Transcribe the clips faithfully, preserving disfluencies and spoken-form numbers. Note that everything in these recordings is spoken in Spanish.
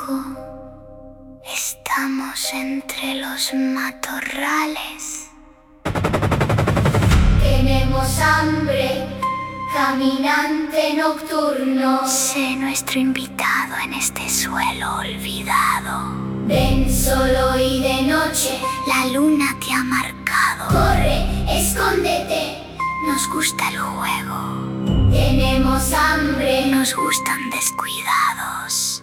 tinoco. Estamos entre los matorrales. Tenemos hambre, caminante nocturno. Sé nuestro invitado en este suelo olvidado. Ven solo y de noche, la luna te ha marcado. Corre, escóndete, nos gusta el juego. Tenemos hambre, nos gustan descuidados.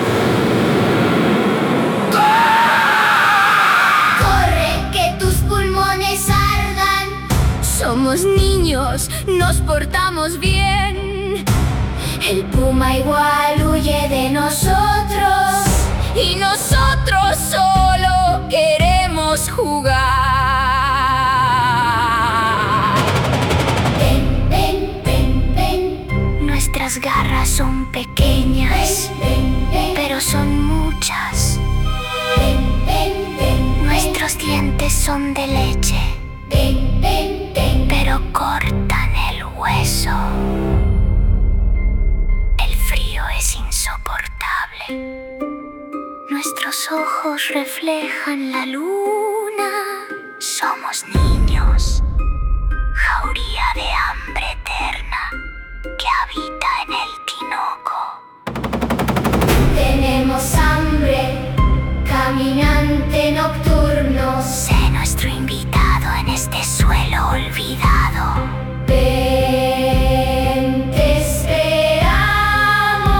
Corre, que tus pulmones ardan. Somos niños, nos portamos bien. El puma igual huye de nosotros, y nosotros solo queremos jugar. Ven, ven, ven, ven. Nuestras garras son pequeñas, ven, ven, ven. pero son muchas. Ven, ven, ven, Nuestros ven. dientes son de leche, ven, ven, ven. pero cortan el hueso. El frío es insoportable. Nuestros ojos reflejan la luna. Somos niños, jauría de hambre eterna que habita en el tinoco. Tenemos hambre, caminante nocturno. Sé nuestro invitado en este suelo olvidado. Ven, te esperamos.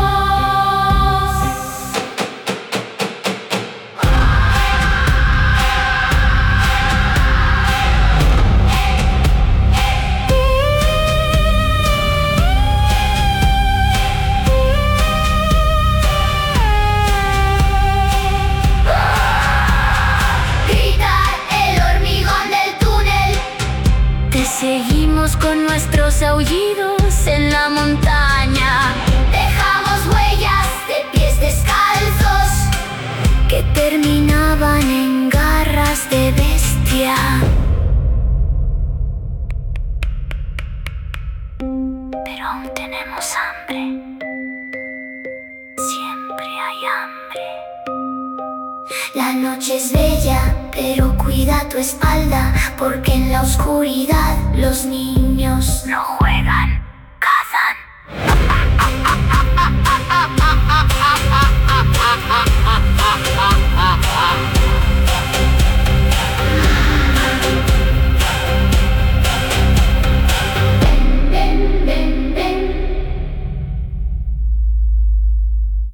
Seguimos con nuestros aullidos en la montaña. Dejamos huellas de pies descalzos que terminaban en garras de bestia. Pero aún tenemos hambre. Siempre hay hambre. La noche es bella, pero cuida tu espalda, porque en la oscuridad los niños no